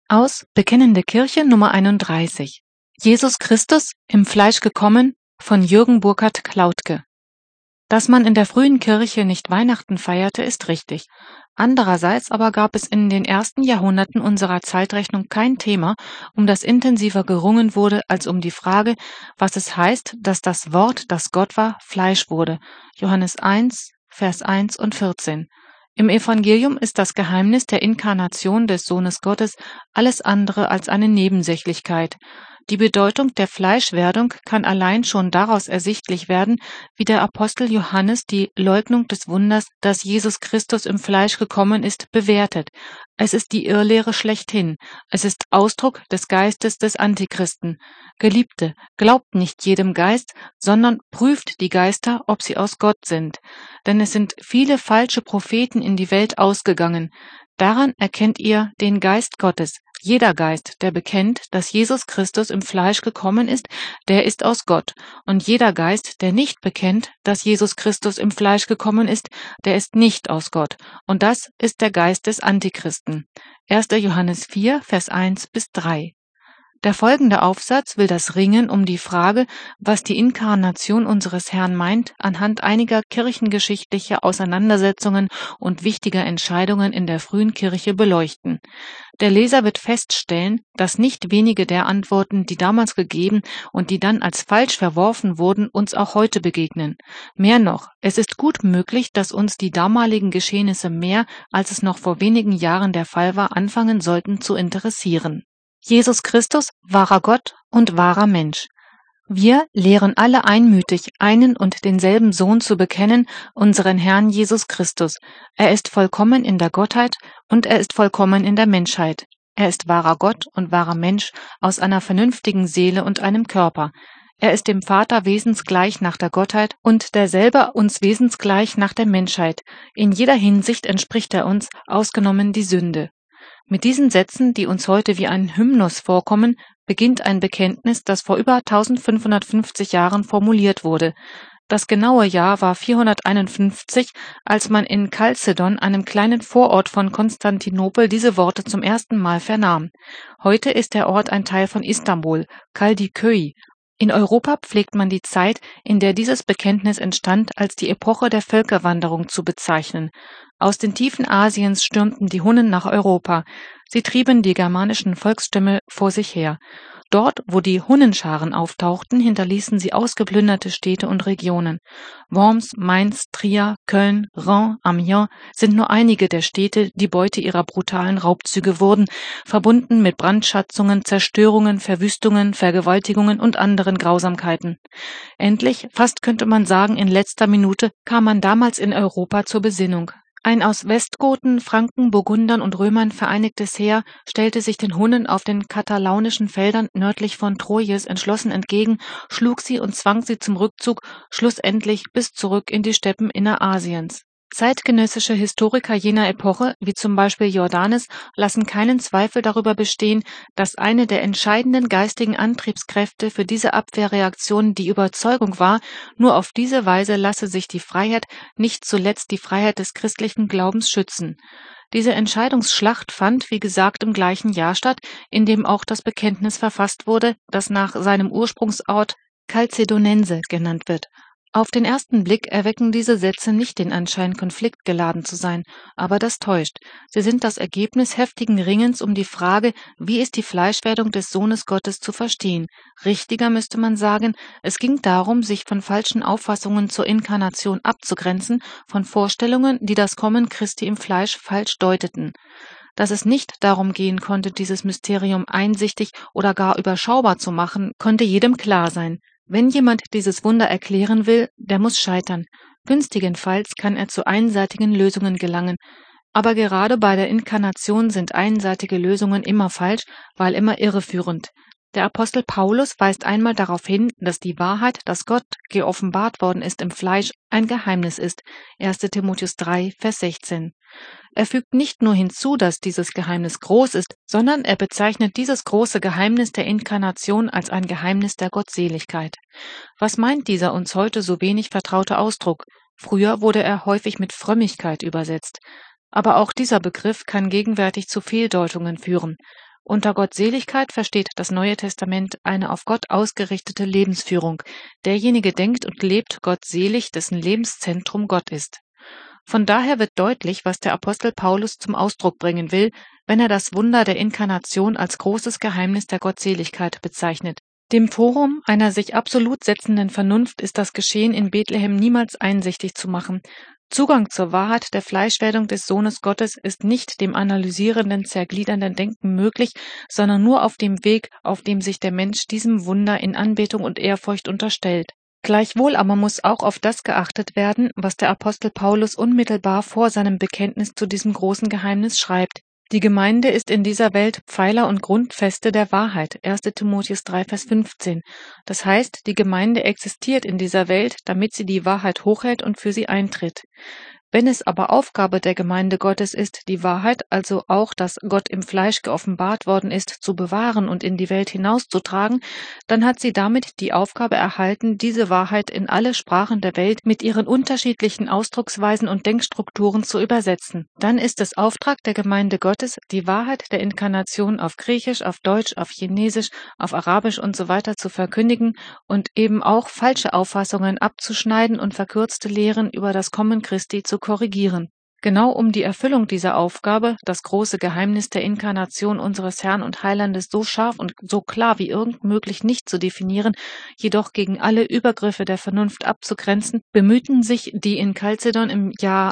Aus Bekennende Kirche Nummer 31. Jesus Christus im Fleisch gekommen von Jürgen Burkhard-Klautke. Dass man in der frühen Kirche nicht Weihnachten feierte, ist richtig. Andererseits aber gab es in den ersten Jahrhunderten unserer Zeitrechnung kein Thema, um das intensiver gerungen wurde, als um die Frage, was es heißt, dass das Wort, das Gott war, Fleisch wurde. Johannes 1, Vers 1 und 14. Im Evangelium ist das Geheimnis der Inkarnation des Sohnes Gottes alles andere als eine Nebensächlichkeit. Die Bedeutung der Fleischwerdung kann allein schon daraus ersichtlich werden, wie der Apostel Johannes die Leugnung des Wunders, dass Jesus Christus im Fleisch gekommen ist, bewertet. Es ist die Irrlehre schlechthin. Es ist Ausdruck des Geistes des Antichristen. Geliebte, glaubt nicht jedem Geist, sondern prüft die Geister, ob sie aus Gott sind. Denn es sind viele falsche Propheten in die Welt ausgegangen. Daran erkennt ihr den Geist Gottes. Jeder Geist, der bekennt, dass Jesus Christus im Fleisch gekommen ist, der ist aus Gott. Und jeder Geist, der nicht bekennt, dass Jesus Christus im Fleisch gekommen ist, der ist nicht aus Gott. Und das ist der Geist des Antichristen. 1. Johannes 4, Vers 1 bis 3. Der folgende Aufsatz will das Ringen um die Frage, was die Inkarnation unseres Herrn meint, anhand einiger kirchengeschichtlicher Auseinandersetzungen und wichtiger Entscheidungen in der frühen Kirche beleuchten. Der Leser wird feststellen, dass nicht wenige der Antworten, die damals gegeben und die dann als falsch verworfen wurden, uns auch heute begegnen. Mehr noch, es ist gut möglich, dass uns die damaligen Geschehnisse mehr, als es noch vor wenigen Jahren der Fall war, anfangen sollten zu interessieren. Jesus Christus, wahrer Gott und wahrer Mensch. Wir lehren alle einmütig, einen und denselben Sohn zu bekennen, unseren Herrn Jesus Christus. Er ist vollkommen in der Gottheit und er ist vollkommen in der Menschheit. Er ist wahrer Gott und wahrer Mensch aus einer vernünftigen Seele und einem Körper. Er ist dem Vater wesensgleich nach der Gottheit und derselbe uns wesensgleich nach der Menschheit. In jeder Hinsicht entspricht er uns, ausgenommen die Sünde. Mit diesen Sätzen, die uns heute wie ein Hymnus vorkommen, beginnt ein Bekenntnis, das vor über 1550 Jahren formuliert wurde. Das genaue Jahr war 451, als man in Chalcedon, einem kleinen Vorort von Konstantinopel, diese Worte zum ersten Mal vernahm. Heute ist der Ort ein Teil von Istanbul, Kaldiköy. In Europa pflegt man die Zeit, in der dieses Bekenntnis entstand, als die Epoche der Völkerwanderung zu bezeichnen. Aus den Tiefen Asiens stürmten die Hunnen nach Europa. Sie trieben die germanischen Volksstämme vor sich her. Dort, wo die Hunnenscharen auftauchten, hinterließen sie ausgeplünderte Städte und Regionen. Worms, Mainz, Trier, Köln, Reims, Amiens sind nur einige der Städte, die Beute ihrer brutalen Raubzüge wurden, verbunden mit Brandschatzungen, Zerstörungen, Verwüstungen, Vergewaltigungen und anderen Grausamkeiten. Endlich, fast könnte man sagen in letzter Minute, kam man damals in Europa zur Besinnung. Ein aus Westgoten, Franken, Burgundern und Römern vereinigtes Heer stellte sich den Hunnen auf den katalaunischen Feldern nördlich von Troyes entschlossen entgegen, schlug sie und zwang sie zum Rückzug, schlussendlich bis zurück in die Steppen Innerasiens. Zeitgenössische Historiker jener Epoche, wie zum Beispiel Jordanes, lassen keinen Zweifel darüber bestehen, dass eine der entscheidenden geistigen Antriebskräfte für diese Abwehrreaktion die Überzeugung war, nur auf diese Weise lasse sich die Freiheit, nicht zuletzt die Freiheit des christlichen Glaubens schützen. Diese Entscheidungsschlacht fand, wie gesagt, im gleichen Jahr statt, in dem auch das Bekenntnis verfasst wurde, das nach seinem Ursprungsort Chalcedonense genannt wird. Auf den ersten Blick erwecken diese Sätze nicht den Anschein, konfliktgeladen zu sein, aber das täuscht. Sie sind das Ergebnis heftigen Ringens um die Frage, wie ist die Fleischwerdung des Sohnes Gottes zu verstehen. Richtiger müsste man sagen, es ging darum, sich von falschen Auffassungen zur Inkarnation abzugrenzen, von Vorstellungen, die das Kommen Christi im Fleisch falsch deuteten. Dass es nicht darum gehen konnte, dieses Mysterium einsichtig oder gar überschaubar zu machen, konnte jedem klar sein. Wenn jemand dieses Wunder erklären will, der muss scheitern. Günstigenfalls kann er zu einseitigen Lösungen gelangen. Aber gerade bei der Inkarnation sind einseitige Lösungen immer falsch, weil immer irreführend. Der Apostel Paulus weist einmal darauf hin, dass die Wahrheit, dass Gott geoffenbart worden ist im Fleisch, ein Geheimnis ist. 1. Timotheus 3, Vers 16. Er fügt nicht nur hinzu, dass dieses Geheimnis groß ist, sondern er bezeichnet dieses große Geheimnis der Inkarnation als ein Geheimnis der Gottseligkeit. Was meint dieser uns heute so wenig vertraute Ausdruck? Früher wurde er häufig mit Frömmigkeit übersetzt. Aber auch dieser Begriff kann gegenwärtig zu Fehldeutungen führen. Unter Gottseligkeit versteht das Neue Testament eine auf Gott ausgerichtete Lebensführung. Derjenige denkt und lebt gottselig, dessen Lebenszentrum Gott ist. Von daher wird deutlich, was der Apostel Paulus zum Ausdruck bringen will, wenn er das Wunder der Inkarnation als großes Geheimnis der Gottseligkeit bezeichnet. Dem Forum einer sich absolut setzenden Vernunft ist das Geschehen in Bethlehem niemals einsichtig zu machen. Zugang zur Wahrheit der Fleischwerdung des Sohnes Gottes ist nicht dem analysierenden, zergliedernden Denken möglich, sondern nur auf dem Weg, auf dem sich der Mensch diesem Wunder in Anbetung und Ehrfurcht unterstellt. Gleichwohl aber muss auch auf das geachtet werden, was der Apostel Paulus unmittelbar vor seinem Bekenntnis zu diesem großen Geheimnis schreibt. Die Gemeinde ist in dieser Welt Pfeiler und Grundfeste der Wahrheit, 1. Timotheus 3, Vers 15. Das heißt, die Gemeinde existiert in dieser Welt, damit sie die Wahrheit hochhält und für sie eintritt. Wenn es aber Aufgabe der Gemeinde Gottes ist, die Wahrheit, also auch, dass Gott im Fleisch geoffenbart worden ist, zu bewahren und in die Welt hinauszutragen, dann hat sie damit die Aufgabe erhalten, diese Wahrheit in alle Sprachen der Welt mit ihren unterschiedlichen Ausdrucksweisen und Denkstrukturen zu übersetzen. Dann ist es Auftrag der Gemeinde Gottes, die Wahrheit der Inkarnation auf Griechisch, auf Deutsch, auf Chinesisch, auf Arabisch usw. zu verkündigen und eben auch falsche Auffassungen abzuschneiden und verkürzte Lehren über das Kommen Christi zu korrigieren. Genau um die Erfüllung dieser Aufgabe, das große Geheimnis der Inkarnation unseres Herrn und Heilandes so scharf und so klar wie irgend möglich nicht zu definieren, jedoch gegen alle Übergriffe der Vernunft abzugrenzen, bemühten sich die in Chalcedon im Jahr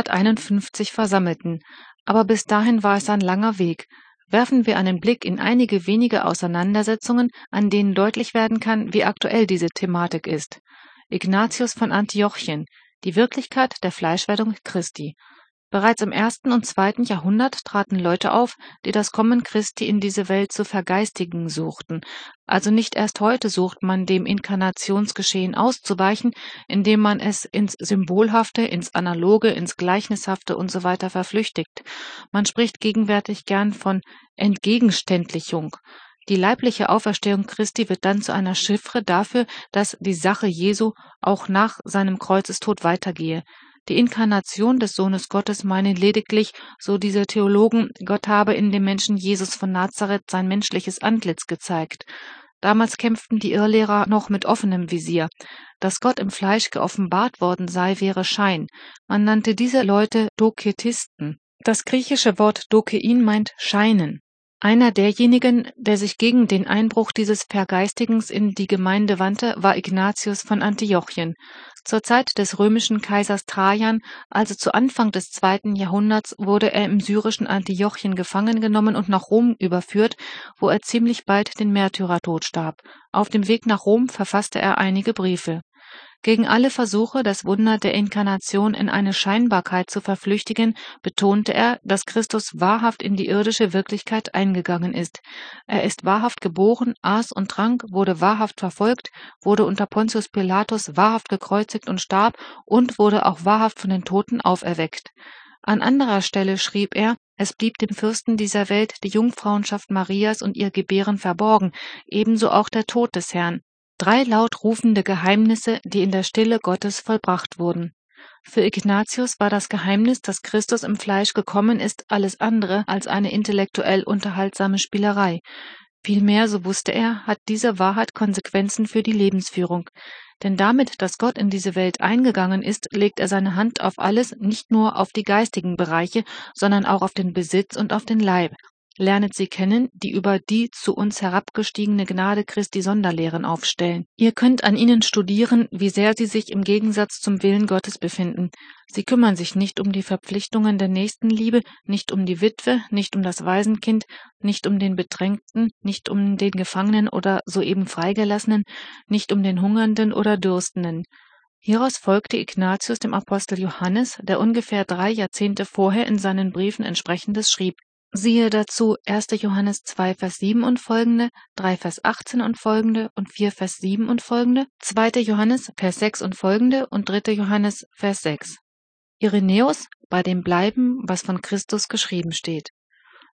451 Versammelten. Aber bis dahin war es ein langer Weg. Werfen wir einen Blick in einige wenige Auseinandersetzungen, an denen deutlich werden kann, wie aktuell diese Thematik ist. Ignatius von Antiochien, die Wirklichkeit der Fleischwerdung Christi. Bereits im 1. und 2. Jahrhundert traten Leute auf, die das Kommen Christi in diese Welt zu vergeistigen suchten. Also nicht erst heute sucht man dem Inkarnationsgeschehen auszuweichen, indem man es ins Symbolhafte, ins Analoge, ins Gleichnishafte usw. verflüchtigt. Man spricht gegenwärtig gern von Entgegenständlichung. Die leibliche Auferstehung Christi wird dann zu einer Chiffre dafür, dass die Sache Jesu auch nach seinem Kreuzestod weitergehe. Die Inkarnation des Sohnes Gottes meinen lediglich, so diese Theologen, Gott habe in dem Menschen Jesus von Nazareth sein menschliches Antlitz gezeigt. Damals kämpften die Irrlehrer noch mit offenem Visier. Dass Gott im Fleisch geoffenbart worden sei, wäre Schein. Man nannte diese Leute Doketisten. Das griechische Wort Dokein meint scheinen. Einer derjenigen, der sich gegen den Einbruch dieses Vergeistigens in die Gemeinde wandte, war Ignatius von Antiochien. Zur Zeit des römischen Kaisers Trajan, also zu Anfang des 2. Jahrhunderts, wurde er im syrischen Antiochien gefangen genommen und nach Rom überführt, wo er ziemlich bald den Märtyrertod starb. Auf dem Weg nach Rom verfasste er einige Briefe. Gegen alle Versuche, das Wunder der Inkarnation in eine Scheinbarkeit zu verflüchtigen, betonte er, dass Christus wahrhaft in die irdische Wirklichkeit eingegangen ist. Er ist wahrhaft geboren, aß und trank, wurde wahrhaft verfolgt, wurde unter Pontius Pilatus wahrhaft gekreuzigt und starb und wurde auch wahrhaft von den Toten auferweckt. An anderer Stelle schrieb er, es blieb dem Fürsten dieser Welt die Jungfrauenschaft Marias und ihr Gebären verborgen, ebenso auch der Tod des Herrn. 3 laut rufende Geheimnisse, die in der Stille Gottes vollbracht wurden. Für Ignatius war das Geheimnis, dass Christus im Fleisch gekommen ist, alles andere als eine intellektuell unterhaltsame Spielerei. Vielmehr, so wusste er, hat diese Wahrheit Konsequenzen für die Lebensführung. Denn damit, dass Gott in diese Welt eingegangen ist, legt er seine Hand auf alles, nicht nur auf die geistigen Bereiche, sondern auch auf den Besitz und auf den Leib. Lernet sie kennen, die über die zu uns herabgestiegene Gnade Christi Sonderlehren aufstellen. Ihr könnt an ihnen studieren, wie sehr sie sich im Gegensatz zum Willen Gottes befinden. Sie kümmern sich nicht um die Verpflichtungen der Nächstenliebe, nicht um die Witwe, nicht um das Waisenkind, nicht um den Bedrängten, nicht um den Gefangenen oder soeben Freigelassenen, nicht um den Hungernden oder Dürstenden. Hieraus folgte Ignatius dem Apostel Johannes, der ungefähr 3 Jahrzehnte vorher in seinen Briefen Entsprechendes schrieb. Siehe dazu 1. Johannes 2, Vers 7 und folgende, 3 Vers 18 und folgende und 4 Vers 7 und folgende, 2. Johannes Vers 6 und folgende und 3. Johannes Vers 6. Irenäus, bei dem bleiben, was von Christus geschrieben steht.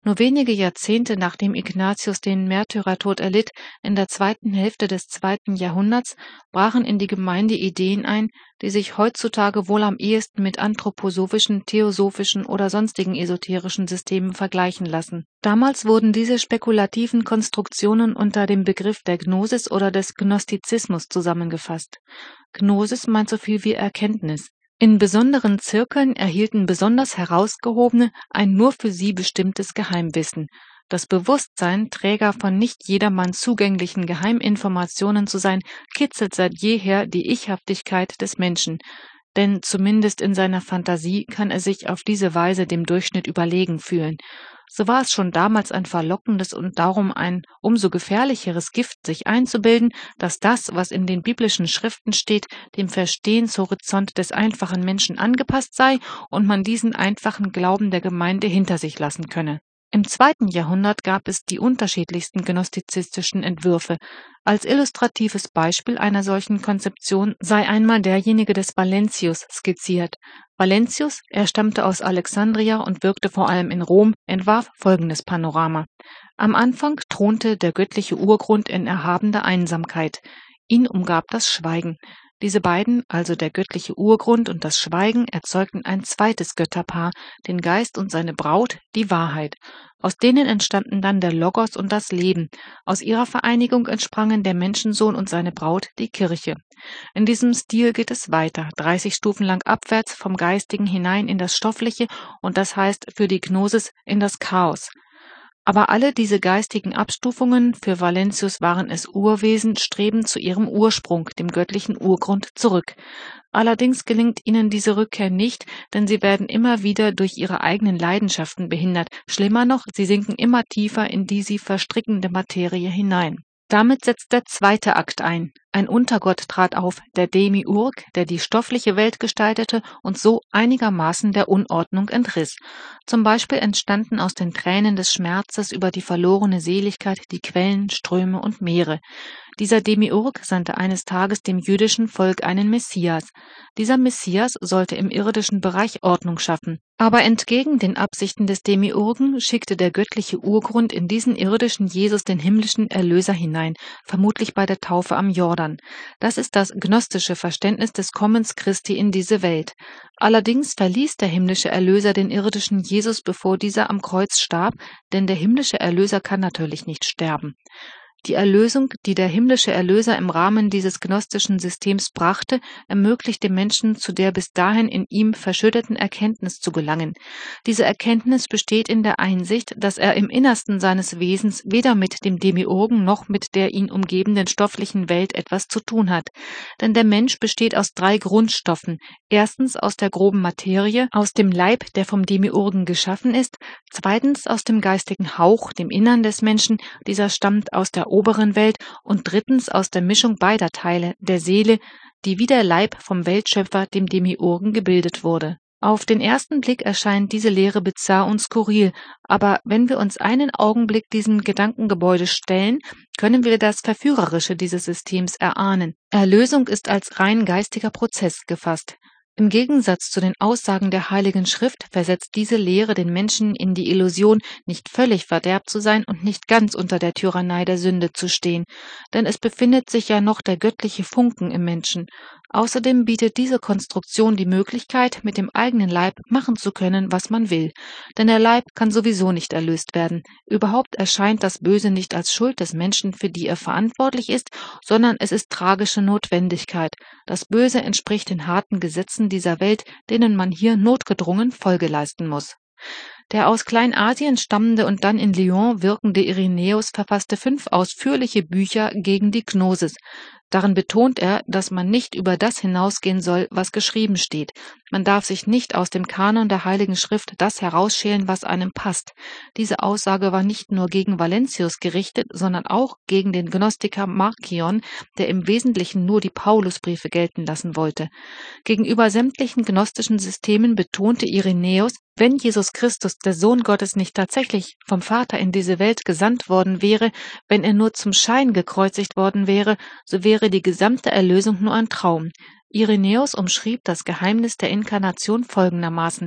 Nur wenige Jahrzehnte nachdem Ignatius den Märtyrertod erlitt, in der zweiten Hälfte des 2. Jahrhunderts, brachen in die Gemeinde Ideen ein, die sich heutzutage wohl am ehesten mit anthroposophischen, theosophischen oder sonstigen esoterischen Systemen vergleichen lassen. Damals wurden diese spekulativen Konstruktionen unter dem Begriff der Gnosis oder des Gnostizismus zusammengefasst. Gnosis meint so viel wie Erkenntnis. In besonderen Zirkeln erhielten besonders Herausgehobene ein nur für sie bestimmtes Geheimwissen. Das Bewusstsein, Träger von nicht jedermann zugänglichen Geheiminformationen zu sein, kitzelt seit jeher die Ichhaftigkeit des Menschen, denn zumindest in seiner Fantasie kann er sich auf diese Weise dem Durchschnitt überlegen fühlen. So war es schon damals ein verlockendes und darum ein umso gefährlicheres Gift, sich einzubilden, dass das, was in den biblischen Schriften steht, dem Verstehenshorizont des einfachen Menschen angepasst sei und man diesen einfachen Glauben der Gemeinde hinter sich lassen könne. Im 2. Jahrhundert gab es die unterschiedlichsten gnostizistischen Entwürfe. Als illustratives Beispiel einer solchen Konzeption sei einmal derjenige des Valentius skizziert. Valentius, er stammte aus Alexandria und wirkte vor allem in Rom, entwarf folgendes Panorama. Am Anfang thronte der göttliche Urgrund in erhabener Einsamkeit. Ihn umgab das Schweigen. Diese beiden, also der göttliche Urgrund und das Schweigen, erzeugten ein zweites Götterpaar, den Geist und seine Braut, die Wahrheit. Aus denen entstanden dann der Logos und das Leben. Aus ihrer Vereinigung entsprangen der Menschensohn und seine Braut, die Kirche. In diesem Stil geht es weiter, 30 Stufen lang abwärts vom Geistigen hinein in das Stoffliche und das heißt für die Gnosis in das Chaos. Aber alle diese geistigen Abstufungen, für Valentius waren es Urwesen, streben zu ihrem Ursprung, dem göttlichen Urgrund, zurück. Allerdings gelingt ihnen diese Rückkehr nicht, denn sie werden immer wieder durch ihre eigenen Leidenschaften behindert. Schlimmer noch, sie sinken immer tiefer in die sie verstrickende Materie hinein. Damit setzt der zweite Akt ein. Ein Untergott trat auf, der Demiurg, der die stoffliche Welt gestaltete und so einigermaßen der Unordnung entriss. Zum Beispiel entstanden aus den Tränen des Schmerzes über die verlorene Seligkeit die Quellen, Ströme und Meere. Dieser Demiurg sandte eines Tages dem jüdischen Volk einen Messias. Dieser Messias sollte im irdischen Bereich Ordnung schaffen. Aber entgegen den Absichten des Demiurgen schickte der göttliche Urgrund in diesen irdischen Jesus den himmlischen Erlöser hinein, vermutlich bei der Taufe am Jordan. Das ist das gnostische Verständnis des Kommens Christi in diese Welt. Allerdings verließ der himmlische Erlöser den irdischen Jesus, bevor dieser am Kreuz starb, denn der himmlische Erlöser kann natürlich nicht sterben. Die Erlösung, die der himmlische Erlöser im Rahmen dieses gnostischen Systems brachte, ermöglicht dem Menschen zu der bis dahin in ihm verschütteten Erkenntnis zu gelangen. Diese Erkenntnis besteht in der Einsicht, dass er im Innersten seines Wesens weder mit dem Demiurgen noch mit der ihn umgebenden stofflichen Welt etwas zu tun hat. Denn der Mensch besteht aus 3 Grundstoffen. Erstens aus der groben Materie, aus dem Leib, der vom Demiurgen geschaffen ist. Zweitens aus dem geistigen Hauch, dem Innern des Menschen. Dieser stammt aus der oberen Welt und drittens aus der Mischung beider Teile, der Seele, die wie der Leib vom Weltschöpfer, dem Demiurgen, gebildet wurde. Auf den ersten Blick erscheint diese Lehre bizarr und skurril, aber wenn wir uns einen Augenblick diesem Gedankengebäude stellen, können wir das Verführerische dieses Systems erahnen. Erlösung ist als rein geistiger Prozess gefasst. Im Gegensatz zu den Aussagen der Heiligen Schrift versetzt diese Lehre den Menschen in die Illusion, nicht völlig verderbt zu sein und nicht ganz unter der Tyrannei der Sünde zu stehen, denn es befindet sich ja noch der göttliche Funken im Menschen. Außerdem bietet diese Konstruktion die Möglichkeit, mit dem eigenen Leib machen zu können, was man will. Denn der Leib kann sowieso nicht erlöst werden. Überhaupt erscheint das Böse nicht als Schuld des Menschen, für die er verantwortlich ist, sondern es ist tragische Notwendigkeit. Das Böse entspricht den harten Gesetzen dieser Welt, denen man hier notgedrungen Folge leisten muss. Der aus Kleinasien stammende und dann in Lyon wirkende Irenäus verfasste 5 ausführliche Bücher gegen die Gnosis. Darin betont er, dass man nicht über das hinausgehen soll, was geschrieben steht. Man darf sich nicht aus dem Kanon der Heiligen Schrift das herausschälen, was einem passt. Diese Aussage war nicht nur gegen Valentius gerichtet, sondern auch gegen den Gnostiker Markion, der im Wesentlichen nur die Paulusbriefe gelten lassen wollte. Gegenüber sämtlichen gnostischen Systemen betonte Irenäus, wenn Jesus Christus, der Sohn Gottes, nicht tatsächlich vom Vater in diese Welt gesandt worden wäre, wenn er nur zum Schein gekreuzigt worden wäre, so wäre die gesamte Erlösung nur ein Traum. Irenäus umschrieb das Geheimnis der Inkarnation folgendermaßen: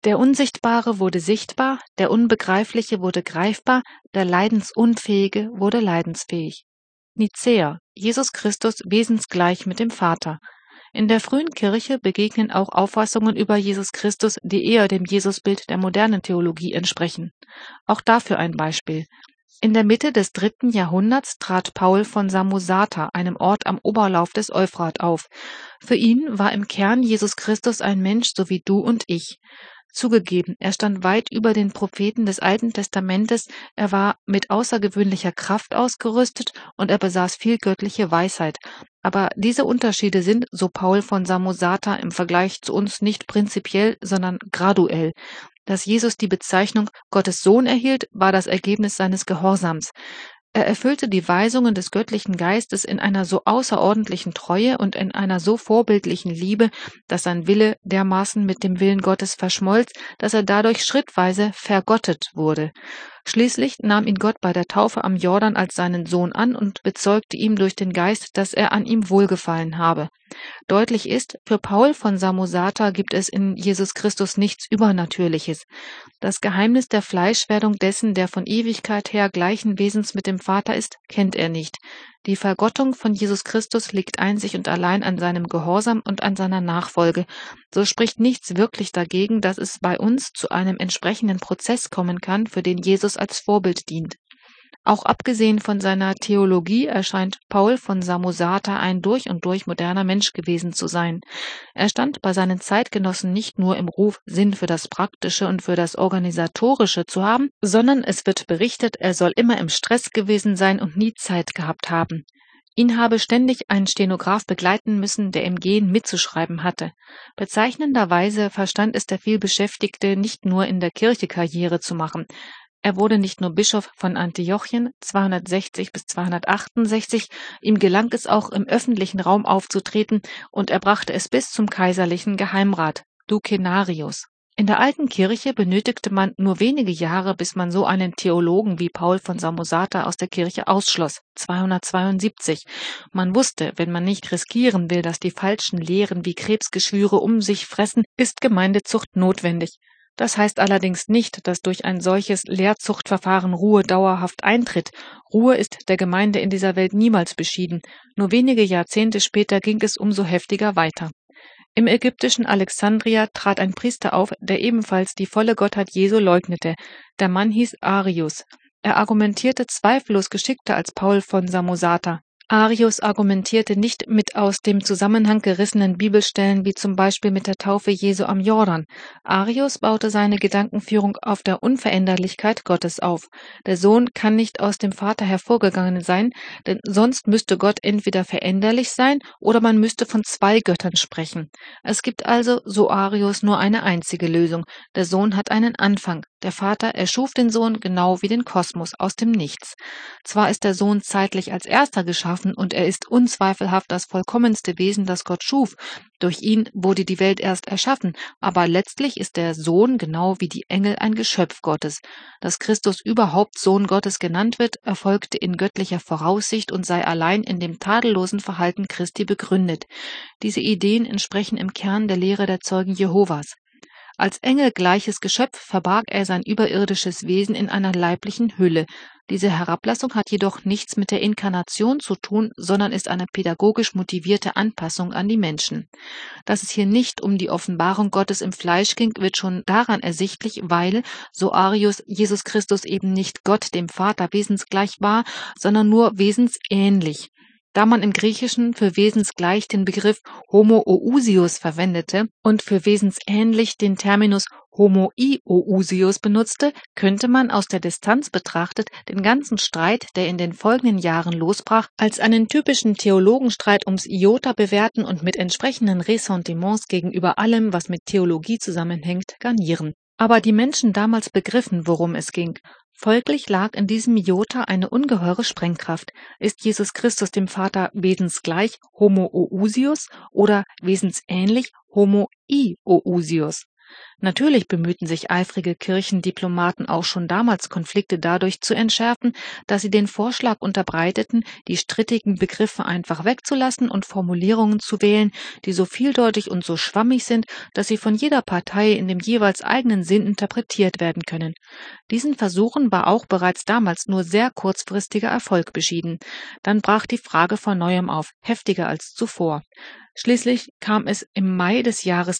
Der Unsichtbare wurde sichtbar, der Unbegreifliche wurde greifbar, der Leidensunfähige wurde leidensfähig. Nicäa, Jesus Christus wesensgleich mit dem Vater. In der frühen Kirche begegnen auch Auffassungen über Jesus Christus, die eher dem Jesusbild der modernen Theologie entsprechen. Auch dafür ein Beispiel. In der Mitte des 3. Jahrhunderts trat Paul von Samosata, einem Ort am Oberlauf des Euphrat, auf. Für ihn war im Kern Jesus Christus ein Mensch so wie du und ich. Zugegeben, er stand weit über den Propheten des Alten Testamentes, er war mit außergewöhnlicher Kraft ausgerüstet und er besaß viel göttliche Weisheit. Aber diese Unterschiede sind, so Paul von Samosata, im Vergleich zu uns nicht prinzipiell, sondern graduell. Dass Jesus die Bezeichnung Gottes Sohn erhielt, war das Ergebnis seines Gehorsams. Er erfüllte die Weisungen des göttlichen Geistes in einer so außerordentlichen Treue und in einer so vorbildlichen Liebe, dass sein Wille dermaßen mit dem Willen Gottes verschmolz, dass er dadurch schrittweise vergottet wurde. Schließlich nahm ihn Gott bei der Taufe am Jordan als seinen Sohn an und bezeugte ihm durch den Geist, dass er an ihm wohlgefallen habe. Deutlich ist, für Paul von Samosata gibt es in Jesus Christus nichts Übernatürliches. Das Geheimnis der Fleischwerdung dessen, der von Ewigkeit her gleichen Wesens mit dem Vater ist, kennt er nicht. Die Vergottung von Jesus Christus liegt einzig und allein an seinem Gehorsam und an seiner Nachfolge. So spricht nichts wirklich dagegen, dass es bei uns zu einem entsprechenden Prozess kommen kann, für den Jesus als Vorbild dient. Auch abgesehen von seiner Theologie erscheint Paul von Samosata ein durch und durch moderner Mensch gewesen zu sein. Er stand bei seinen Zeitgenossen nicht nur im Ruf, Sinn für das Praktische und für das Organisatorische zu haben, sondern es wird berichtet, er soll immer im Stress gewesen sein und nie Zeit gehabt haben. Ihn habe ständig ein Stenograf begleiten müssen, der im Gehen mitzuschreiben hatte. Bezeichnenderweise verstand es der vielbeschäftigte nicht nur in der Kirche Karriere zu machen. Er wurde nicht nur Bischof von Antiochien 260 bis 268, ihm gelang es auch im öffentlichen Raum aufzutreten und er brachte es bis zum kaiserlichen Geheimrat, Ducenarius. In der alten Kirche benötigte man nur wenige Jahre, bis man so einen Theologen wie Paul von Samosata aus der Kirche ausschloss, 272. Man wusste, wenn man nicht riskieren will, dass die falschen Lehren wie Krebsgeschwüre um sich fressen, ist Gemeindezucht notwendig. Das heißt allerdings nicht, dass durch ein solches Lehrzuchtverfahren Ruhe dauerhaft eintritt. Ruhe ist der Gemeinde in dieser Welt niemals beschieden. Nur wenige Jahrzehnte später ging es umso heftiger weiter. Im ägyptischen Alexandria trat ein Priester auf, der ebenfalls die volle Gottheit Jesu leugnete. Der Mann hieß Arius. Er argumentierte zweifellos geschickter als Paul von Samosata. Arius argumentierte nicht mit aus dem Zusammenhang gerissenen Bibelstellen wie zum Beispiel mit der Taufe Jesu am Jordan. Arius baute seine Gedankenführung auf der Unveränderlichkeit Gottes auf. Der Sohn kann nicht aus dem Vater hervorgegangen sein, denn sonst müsste Gott entweder veränderlich sein oder man müsste von zwei Göttern sprechen. Es gibt also, so Arius, nur eine einzige Lösung. Der Sohn hat einen Anfang. Der Vater erschuf den Sohn genau wie den Kosmos aus dem Nichts. Zwar ist der Sohn zeitlich als erster geschaffen und er ist unzweifelhaft das vollkommenste Wesen, das Gott schuf. Durch ihn wurde die Welt erst erschaffen, aber letztlich ist der Sohn genau wie die Engel ein Geschöpf Gottes. Dass Christus überhaupt Sohn Gottes genannt wird, erfolgte in göttlicher Voraussicht und sei allein in dem tadellosen Verhalten Christi begründet. Diese Ideen entsprechen im Kern der Lehre der Zeugen Jehovas. Als engelgleiches Geschöpf verbarg er sein überirdisches Wesen in einer leiblichen Hülle. Diese Herablassung hat jedoch nichts mit der Inkarnation zu tun, sondern ist eine pädagogisch motivierte Anpassung an die Menschen. Dass es hier nicht um die Offenbarung Gottes im Fleisch ging, wird schon daran ersichtlich, weil, so Arius, Jesus Christus eben nicht Gott, dem Vater, wesensgleich war, sondern nur wesensähnlich. Da man im Griechischen für wesensgleich den Begriff homoousios verwendete und für wesensähnlich den Terminus homoiousios benutzte, könnte man aus der Distanz betrachtet den ganzen Streit, der in den folgenden Jahren losbrach, als einen typischen Theologenstreit ums Iota bewerten und mit entsprechenden Ressentiments gegenüber allem, was mit Theologie zusammenhängt, garnieren. Aber die Menschen damals begriffen, worum es ging. Folglich lag in diesem Iota eine ungeheure Sprengkraft. Ist Jesus Christus dem Vater wesensgleich homoousios oder wesensähnlich homoiousios? Natürlich bemühten sich eifrige Kirchendiplomaten auch schon damals, Konflikte dadurch zu entschärfen, dass sie den Vorschlag unterbreiteten, die strittigen Begriffe einfach wegzulassen und Formulierungen zu wählen, die so vieldeutig und so schwammig sind, dass sie von jeder Partei in dem jeweils eigenen Sinn interpretiert werden können. Diesen Versuchen war auch bereits damals nur sehr kurzfristiger Erfolg beschieden. Dann brach die Frage von neuem auf, heftiger als zuvor. Schließlich kam es im Mai des Jahres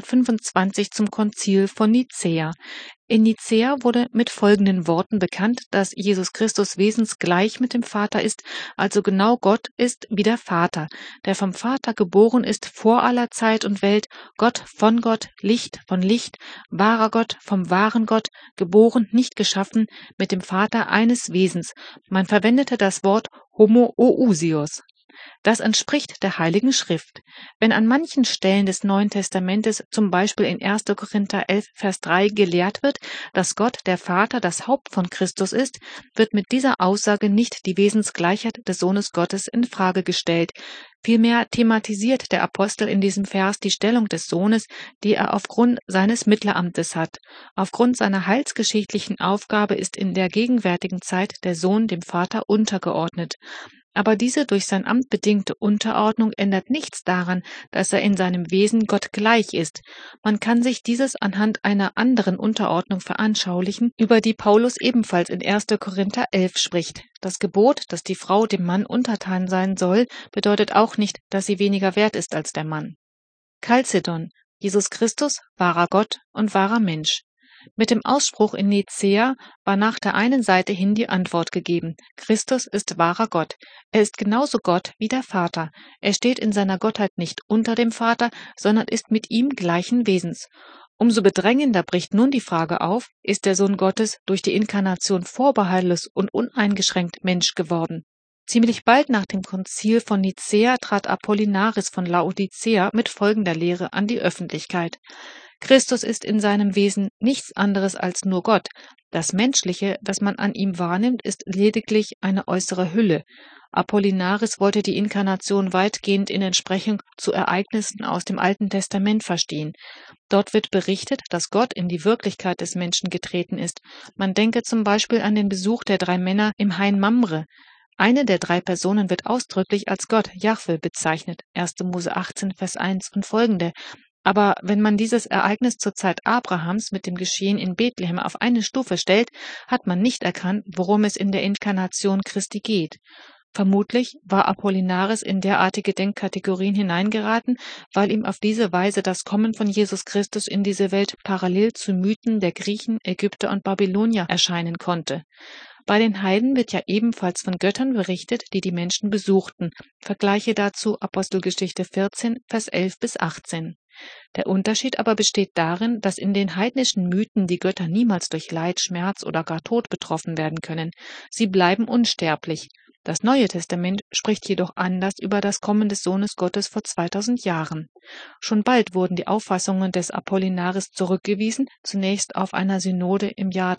325 zum Konzil von Nicäa. In Nicäa wurde mit folgenden Worten bekannt, dass Jesus Christus wesensgleich mit dem Vater ist, also genau Gott ist wie der Vater, der vom Vater geboren ist vor aller Zeit und Welt, Gott von Gott, Licht von Licht, wahrer Gott vom wahren Gott, geboren, nicht geschaffen, mit dem Vater eines Wesens. Man verwendete das Wort homoousios. Das entspricht der Heiligen Schrift. Wenn an manchen Stellen des Neuen Testamentes, zum Beispiel in 1. Korinther 11, Vers 3, gelehrt wird, dass Gott, der Vater, das Haupt von Christus ist, wird mit dieser Aussage nicht die Wesensgleichheit des Sohnes Gottes in Frage gestellt. Vielmehr thematisiert der Apostel in diesem Vers die Stellung des Sohnes, die er aufgrund seines Mittleramtes hat. Aufgrund seiner heilsgeschichtlichen Aufgabe ist in der gegenwärtigen Zeit der Sohn dem Vater untergeordnet. Aber diese durch sein Amt bedingte Unterordnung ändert nichts daran, dass er in seinem Wesen Gott gleich ist. Man kann sich dieses anhand einer anderen Unterordnung veranschaulichen, über die Paulus ebenfalls in 1. Korinther 11 spricht. Das Gebot, dass die Frau dem Mann untertan sein soll, bedeutet auch nicht, dass sie weniger wert ist als der Mann. Chalcedon: Jesus Christus, wahrer Gott und wahrer Mensch. Mit dem Ausspruch in Nicäa war nach der einen Seite hin die Antwort gegeben: Christus ist wahrer Gott. Er ist genauso Gott wie der Vater. Er steht in seiner Gottheit nicht unter dem Vater, sondern ist mit ihm gleichen Wesens. Umso bedrängender bricht nun die Frage auf: Ist der Sohn Gottes durch die Inkarnation vorbehaltlos und uneingeschränkt Mensch geworden? Ziemlich bald nach dem Konzil von Nicäa trat Apollinaris von Laodicea mit folgender Lehre an die Öffentlichkeit: Christus ist in seinem Wesen nichts anderes als nur Gott. Das Menschliche, das man an ihm wahrnimmt, ist lediglich eine äußere Hülle. Apollinaris wollte die Inkarnation weitgehend in Entsprechung zu Ereignissen aus dem Alten Testament verstehen. Dort wird berichtet, dass Gott in die Wirklichkeit des Menschen getreten ist. Man denke zum Beispiel an den Besuch der 3 Männer im Hain Mamre. Eine der 3 Personen wird ausdrücklich als Gott, Jahwe, bezeichnet. 1. Mose 18, Vers 1 und folgende. Aber wenn man dieses Ereignis zur Zeit Abrahams mit dem Geschehen in Bethlehem auf eine Stufe stellt, hat man nicht erkannt, worum es in der Inkarnation Christi geht. Vermutlich war Apollinaris in derartige Denkkategorien hineingeraten, weil ihm auf diese Weise das Kommen von Jesus Christus in diese Welt parallel zu Mythen der Griechen, Ägypter und Babylonier erscheinen konnte. Bei den Heiden wird ja ebenfalls von Göttern berichtet, die die Menschen besuchten. Vergleiche dazu Apostelgeschichte 14, Vers 11 bis 18. Der Unterschied aber besteht darin, dass in den heidnischen Mythen die Götter niemals durch Leid, Schmerz oder gar Tod betroffen werden können. Sie bleiben unsterblich. Das Neue Testament spricht jedoch anders über das Kommen des Sohnes Gottes vor 2000 Jahren. Schon bald wurden die Auffassungen des Apollinaris zurückgewiesen, zunächst auf einer Synode im Jahr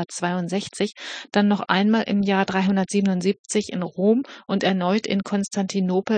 362, dann noch einmal im Jahr 377 in Rom und erneut in Konstantinopel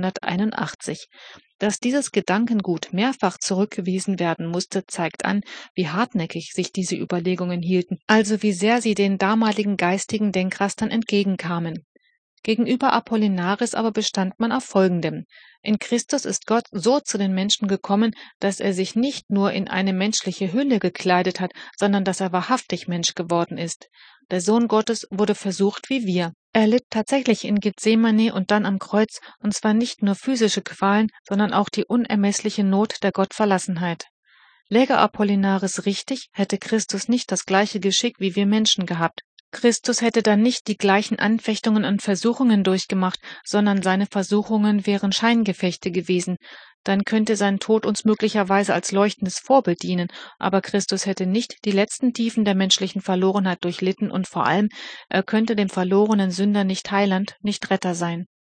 381. Dass dieses Gedankengut mehrfach zurückgewiesen werden musste, zeigt an, wie hartnäckig sich diese Überlegungen hielten, also wie sehr sie den damaligen geistigen Denkrastern entgegenkamen. Gegenüber Apollinaris aber bestand man auf Folgendem: In Christus ist Gott so zu den Menschen gekommen, dass er sich nicht nur in eine menschliche Hülle gekleidet hat, sondern dass er wahrhaftig Mensch geworden ist. Der Sohn Gottes wurde versucht wie wir. Er litt tatsächlich in Gethsemane und dann am Kreuz, und zwar nicht nur physische Qualen, sondern auch die unermessliche Not der Gottverlassenheit. Läge Apollinaris richtig, hätte Christus nicht das gleiche Geschick wie wir Menschen gehabt. Christus hätte dann nicht die gleichen Anfechtungen und Versuchungen durchgemacht, sondern seine Versuchungen wären Scheingefechte gewesen. Dann könnte sein Tod uns möglicherweise als leuchtendes Vorbild dienen, aber Christus hätte nicht die letzten Tiefen der menschlichen Verlorenheit durchlitten und vor allem, er könnte dem verlorenen Sünder nicht Heiland, nicht Retter sein.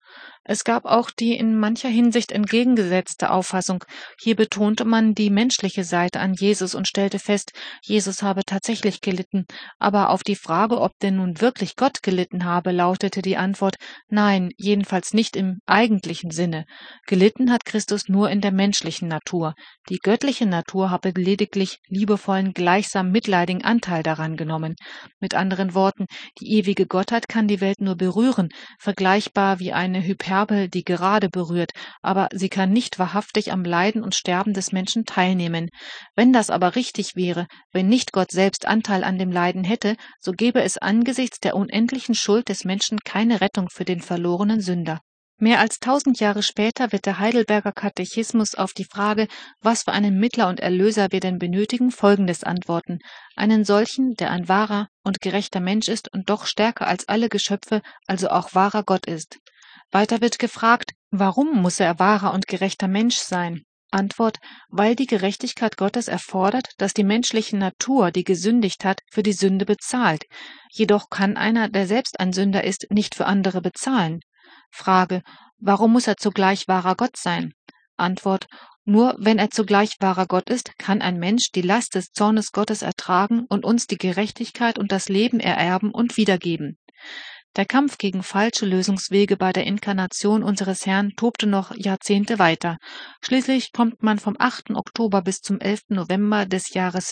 Es gab auch die in mancher Hinsicht entgegengesetzte Auffassung. Hier betonte man die menschliche Seite an Jesus und stellte fest, Jesus habe tatsächlich gelitten. Aber auf die Frage, ob denn nun wirklich Gott gelitten habe, lautete die Antwort: Nein, jedenfalls nicht im eigentlichen Sinne. Gelitten hat Christus nur in der menschlichen Natur. Die göttliche Natur habe lediglich liebevollen, gleichsam mitleidigen Anteil daran genommen. Mit anderen Worten, die ewige Gottheit kann die Welt nur berühren, vergleichbar wie eine Hyperbel, die gerade berührt, aber sie kann nicht wahrhaftig am Leiden und Sterben des Menschen teilnehmen. Wenn das aber richtig wäre, wenn nicht Gott selbst Anteil an dem Leiden hätte, so gäbe es angesichts der unendlichen Schuld des Menschen keine Rettung für den verlorenen Sünder. Mehr als 1000 Jahre später wird der Heidelberger Katechismus auf die Frage, was für einen Mittler und Erlöser wir denn benötigen, Folgendes antworten: Einen solchen, der ein wahrer und gerechter Mensch ist und doch stärker als alle Geschöpfe, also auch wahrer Gott ist. Weiter wird gefragt, warum muss er wahrer und gerechter Mensch sein? Antwort: Weil die Gerechtigkeit Gottes erfordert, dass die menschliche Natur, die gesündigt hat, für die Sünde bezahlt. Jedoch kann einer, der selbst ein Sünder ist, nicht für andere bezahlen. Frage: Warum muss er zugleich wahrer Gott sein? Antwort: Nur wenn er zugleich wahrer Gott ist, kann ein Mensch die Last des Zornes Gottes ertragen und uns die Gerechtigkeit und das Leben ererben und wiedergeben. Der Kampf gegen falsche Lösungswege bei der Inkarnation unseres Herrn tobte noch Jahrzehnte weiter. Schließlich kommt man vom 8. Oktober bis zum 11. November des Jahres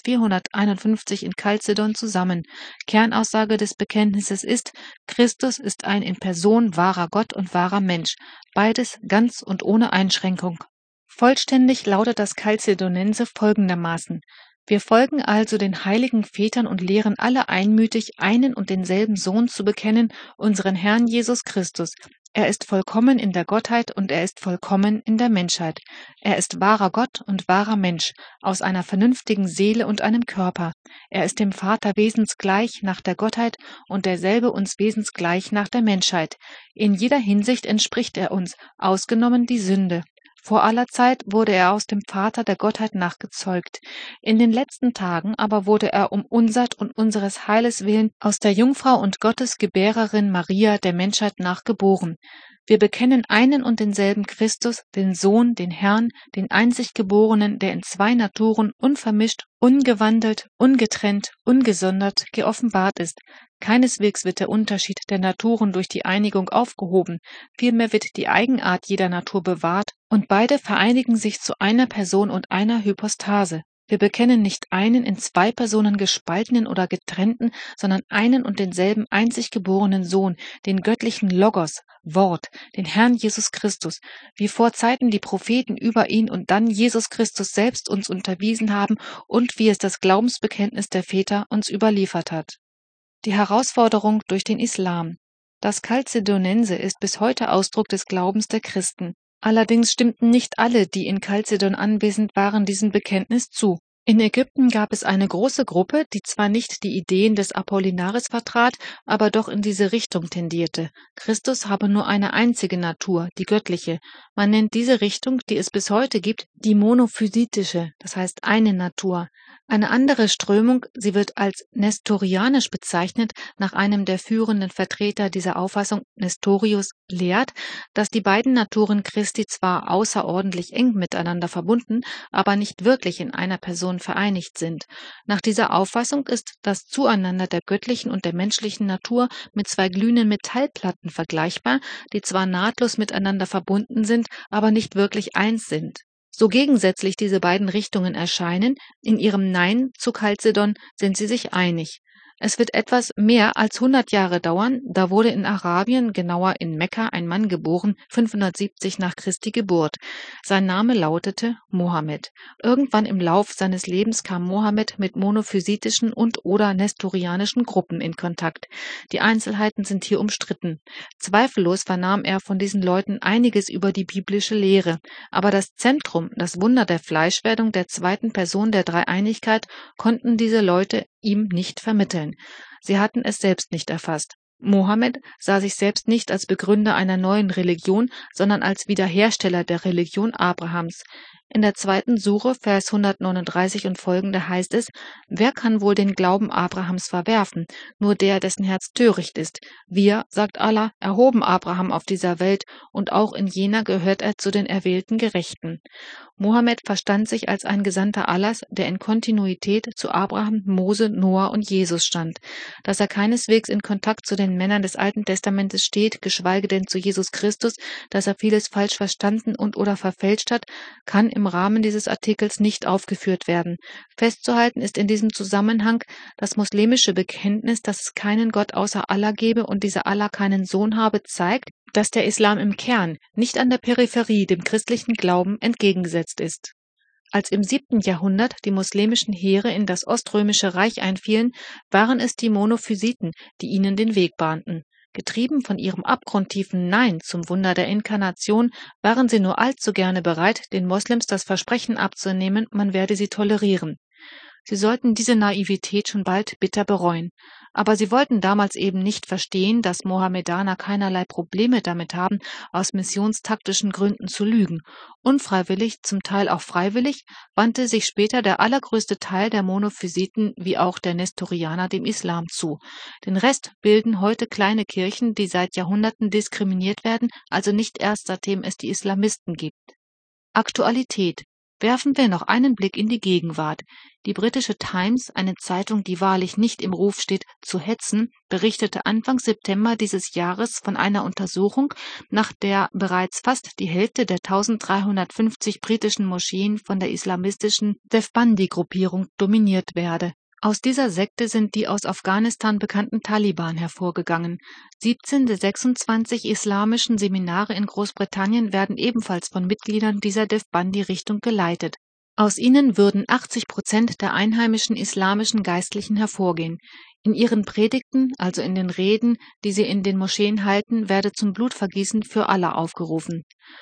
451 in Chalcedon zusammen. Kernaussage des Bekenntnisses ist: Christus ist ein in Person wahrer Gott und wahrer Mensch, beides ganz und ohne Einschränkung. Vollständig lautet das Chalcedonense folgendermaßen: Wir folgen also den heiligen Vätern und lehren alle einmütig, einen und denselben Sohn zu bekennen, unseren Herrn Jesus Christus. Er ist vollkommen in der Gottheit und er ist vollkommen in der Menschheit. Er ist wahrer Gott und wahrer Mensch, aus einer vernünftigen Seele und einem Körper. Er ist dem Vater wesensgleich nach der Gottheit und derselbe uns wesensgleich nach der Menschheit. In jeder Hinsicht entspricht er uns, ausgenommen die Sünde. Vor aller Zeit wurde er aus dem Vater der Gottheit nachgezeugt. In den letzten Tagen aber wurde er um unsert und unseres Heiles willen aus der Jungfrau und Gottesgebärerin Maria der Menschheit nach geboren. Wir bekennen einen und denselben Christus, den Sohn, den Herrn, den einzig Geborenen, der in zwei Naturen unvermischt, ungewandelt, ungetrennt, ungesondert geoffenbart ist. Keineswegs wird der Unterschied der Naturen durch die Einigung aufgehoben, vielmehr wird die Eigenart jeder Natur bewahrt und beide vereinigen sich zu einer Person und einer Hypostase. Wir bekennen nicht einen in zwei Personen gespaltenen oder getrennten, sondern einen und denselben einzig geborenen Sohn, den göttlichen Logos, Wort, den Herrn Jesus Christus, wie vor Zeiten die Propheten über ihn und dann Jesus Christus selbst uns unterwiesen haben und wie es das Glaubensbekenntnis der Väter uns überliefert hat. Die Herausforderung durch den Islam. Das Chalcedonense ist bis heute Ausdruck des Glaubens der Christen. Allerdings stimmten nicht alle, die in Chalcedon anwesend waren, diesem Bekenntnis zu. In Ägypten gab es eine große Gruppe, die zwar nicht die Ideen des Apollinaris vertrat, aber doch in diese Richtung tendierte. Christus habe nur eine einzige Natur, die göttliche. Man nennt diese Richtung, die es bis heute gibt, die monophysitische, das heißt eine Natur. Eine andere Strömung, sie wird als nestorianisch bezeichnet, nach einem der führenden Vertreter dieser Auffassung, Nestorius, lehrt, dass die beiden Naturen Christi zwar außerordentlich eng miteinander verbunden, aber nicht wirklich in einer Person vereinigt sind. Nach dieser Auffassung ist das Zueinander der göttlichen und der menschlichen Natur mit zwei glühenden Metallplatten vergleichbar, die zwar nahtlos miteinander verbunden sind, aber nicht wirklich eins sind. So gegensätzlich diese beiden Richtungen erscheinen, in ihrem Nein zu Chalcedon sind sie sich einig. Es wird etwas mehr als 100 Jahre dauern, da wurde in Arabien, genauer in Mekka, ein Mann geboren, 570 nach Christi Geburt. Sein Name lautete Mohammed. Irgendwann im Lauf seines Lebens kam Mohammed mit monophysitischen und/oder nestorianischen Gruppen in Kontakt. Die Einzelheiten sind hier umstritten. Zweifellos vernahm er von diesen Leuten einiges über die biblische Lehre, aber das Zentrum, das Wunder der Fleischwerdung der zweiten Person der Dreieinigkeit, konnten diese Leute ihm nicht vermitteln. Sie hatten es selbst nicht erfasst. Mohammed sah sich selbst nicht als Begründer einer neuen Religion, sondern als Wiederhersteller der Religion Abrahams. In der zweiten Sure, Vers 139 und folgende heißt es: Wer kann wohl den Glauben Abrahams verwerfen? Nur der, dessen Herz töricht ist. Wir, sagt Allah, erhoben Abraham auf dieser Welt, und auch in jener gehört er zu den erwählten Gerechten. Mohammed verstand sich als ein Gesandter Allahs, der in Kontinuität zu Abraham, Mose, Noah und Jesus stand. Dass er keineswegs in Kontakt zu den Männern des Alten Testamentes steht, geschweige denn zu Jesus Christus, dass er vieles falsch verstanden und/oder verfälscht hat, kann im Rahmen dieses Artikels nicht aufgeführt werden. Festzuhalten ist in diesem Zusammenhang das muslimische Bekenntnis, dass es keinen Gott außer Allah gebe und dieser Allah keinen Sohn habe, zeigt, dass der Islam im Kern, nicht an der Peripherie, dem christlichen Glauben entgegengesetzt ist. Als im 7. Jahrhundert die muslimischen Heere in das Oströmische Reich einfielen, waren es die Monophysiten, die ihnen den Weg bahnten. Getrieben von ihrem abgrundtiefen Nein zum Wunder der Inkarnation waren sie nur allzu gerne bereit, den Moslems das Versprechen abzunehmen, man werde sie tolerieren. Sie sollten diese Naivität schon bald bitter bereuen. Aber sie wollten damals eben nicht verstehen, dass Mohammedaner keinerlei Probleme damit haben, aus missionstaktischen Gründen zu lügen. Unfreiwillig, zum Teil auch freiwillig, wandte sich später der allergrößte Teil der Monophysiten wie auch der Nestorianer dem Islam zu. Den Rest bilden heute kleine Kirchen, die seit Jahrhunderten diskriminiert werden, also nicht erst seitdem es die Islamisten gibt. Aktualität. Werfen wir noch einen Blick in die Gegenwart. Die britische Times, eine Zeitung, die wahrlich nicht im Ruf steht, zu hetzen, berichtete Anfang September dieses Jahres von einer Untersuchung, nach der bereits fast die Hälfte der 1350 britischen Moscheen von der islamistischen Defbandi-Gruppierung dominiert werde. Aus dieser Sekte sind die aus Afghanistan bekannten Taliban hervorgegangen. 17 der 26 islamischen Seminare in Großbritannien werden ebenfalls von Mitgliedern dieser Defbandi-Richtung geleitet. Aus ihnen würden 80% der einheimischen islamischen Geistlichen hervorgehen. In ihren Predigten, also in den Reden, die sie in den Moscheen halten, werde zum Blutvergießen für Allah aufgerufen.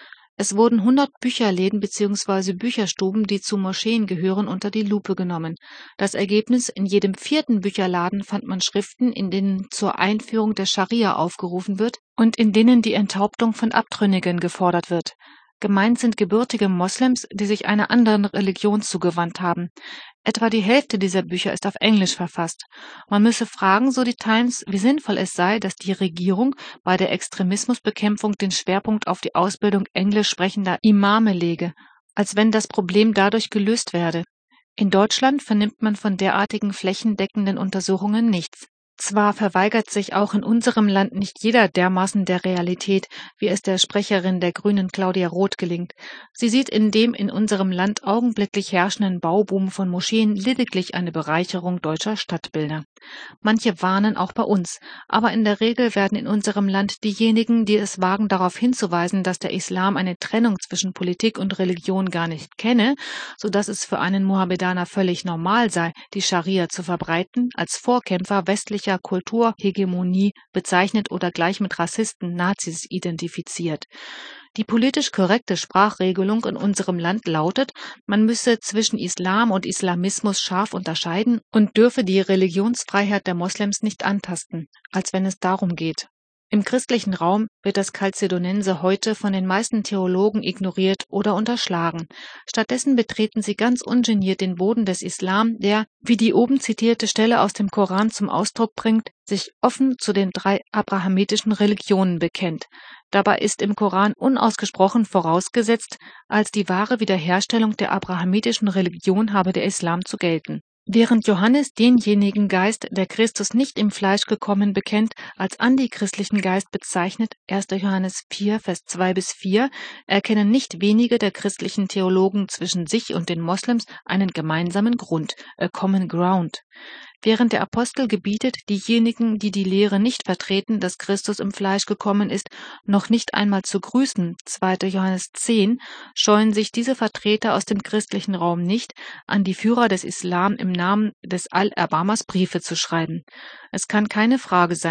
Es wurden 100 Bücherläden bzw. Bücherstuben, die zu Moscheen gehören, unter die Lupe genommen. Das Ergebnis: In jedem 4. Bücherladen fand man Schriften, in denen zur Einführung der Scharia aufgerufen wird und in denen die Enthauptung von Abtrünnigen gefordert wird. Gemeint sind gebürtige Moslems, die sich einer anderen Religion zugewandt haben. Etwa die Hälfte dieser Bücher ist auf Englisch verfasst. Man müsse fragen, so die Times, wie sinnvoll es sei, dass die Regierung bei der Extremismusbekämpfung den Schwerpunkt auf die Ausbildung englisch sprechender Imame lege, als wenn das Problem dadurch gelöst werde. In Deutschland vernimmt man von derartigen flächendeckenden Untersuchungen nichts. Zwar verweigert sich auch in unserem Land nicht jeder dermaßen der Realität, wie es der Sprecherin der Grünen Claudia Roth gelingt. Sie sieht in dem in unserem Land augenblicklich herrschenden Bauboom von Moscheen lediglich eine Bereicherung deutscher Stadtbilder. Manche warnen auch bei uns, aber in der Regel werden in unserem Land diejenigen, die es wagen, darauf hinzuweisen, dass der Islam eine Trennung zwischen Politik und Religion gar nicht kenne, so dass es für einen Mohammedaner völlig normal sei, die Scharia zu verbreiten, als Vorkämpfer westlicher Kulturhegemonie bezeichnet oder gleich mit Rassisten, Nazis identifiziert. Die politisch korrekte Sprachregelung in unserem Land lautet, man müsse zwischen Islam und Islamismus scharf unterscheiden und dürfe die Religionsfreiheit der Moslems nicht antasten, als wenn es darum geht. Im christlichen Raum wird das Chalcedonense heute von den meisten Theologen ignoriert oder unterschlagen. Stattdessen betreten sie ganz ungeniert den Boden des Islam, der, wie die oben zitierte Stelle aus dem Koran zum Ausdruck bringt, sich offen zu den 3 abrahamitischen Religionen bekennt. Dabei ist im Koran unausgesprochen vorausgesetzt, als die wahre Wiederherstellung der abrahamitischen Religion habe der Islam zu gelten. Während Johannes denjenigen Geist, der Christus nicht im Fleisch gekommen bekennt, als antichristlichen Geist bezeichnet, 1. Johannes 4, Vers 2-4, erkennen nicht wenige der christlichen Theologen zwischen sich und den Moslems einen gemeinsamen Grund, a common ground. Während der Apostel gebietet, diejenigen, die die Lehre nicht vertreten, dass Christus im Fleisch gekommen ist, noch nicht einmal zu grüßen, 2. Johannes 10, scheuen sich diese Vertreter aus dem christlichen Raum nicht, an die Führer des Islam im Namen des Al-Erbarmers Briefe zu schreiben. Es kann keine Frage sein,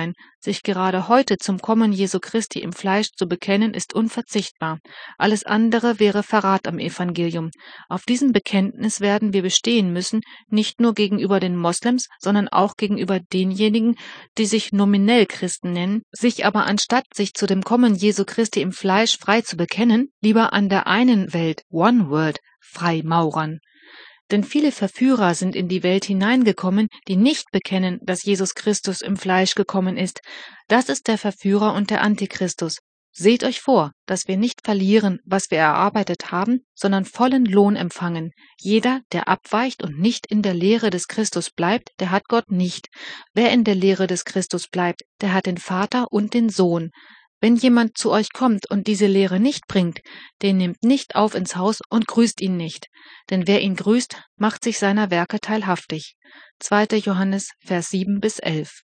Sich gerade heute zum Kommen Jesu Christi im Fleisch zu bekennen, ist unverzichtbar. Alles andere wäre Verrat am Evangelium. Auf diesem Bekenntnis werden wir bestehen müssen, nicht nur gegenüber den Moslems, sondern auch gegenüber denjenigen, die sich nominell Christen nennen, sich aber anstatt sich zu dem Kommen Jesu Christi im Fleisch frei zu bekennen, lieber an der einen Welt, One World, freimaurern. Denn viele Verführer sind in die Welt hineingekommen, die nicht bekennen, dass Jesus Christus im Fleisch gekommen ist. Das ist der Verführer und der Antichristus. Seht euch vor, dass wir nicht verlieren, was wir erarbeitet haben, sondern vollen Lohn empfangen. Jeder, der abweicht und nicht in der Lehre des Christus bleibt, der hat Gott nicht. Wer in der Lehre des Christus bleibt, der hat den Vater und den Sohn. Wenn jemand zu euch kommt und diese Lehre nicht bringt, den nehmt nicht auf ins Haus und grüßt ihn nicht. Denn wer ihn grüßt, macht sich seiner Werke teilhaftig. 2. Johannes, Vers 7 bis 11.